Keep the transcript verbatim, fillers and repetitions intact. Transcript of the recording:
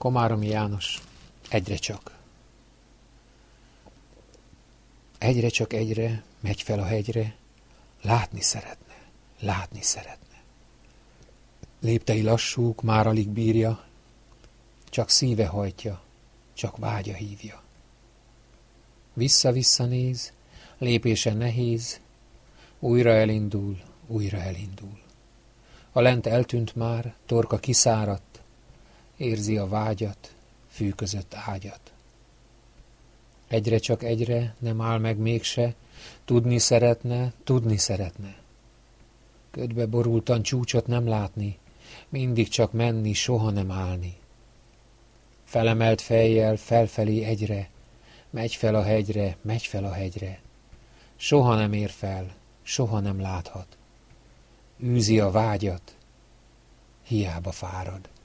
Komáromi János, egyre csak. Egyre csak egyre megy fel a hegyre, látni szeretne, látni szeretne. Léptei lassúk, már alig bírja, csak szíve hajtja, csak vágya hívja. Vissza-vissza néz, lépése nehéz, újra elindul, újra elindul. A lent eltűnt már, torka kiszáradt, érzi a vágyat, fű között ágyat. Egyre csak egyre nem áll meg mégse, tudni szeretne, tudni szeretne. Ködbe borultan csúcsot nem látni, mindig csak menni, soha nem állni. Felemelt fejjel felfelé egyre, megy fel a hegyre, megy fel a hegyre. Soha nem ér fel, soha nem láthat. Űzi a vágyat, hiába fárad.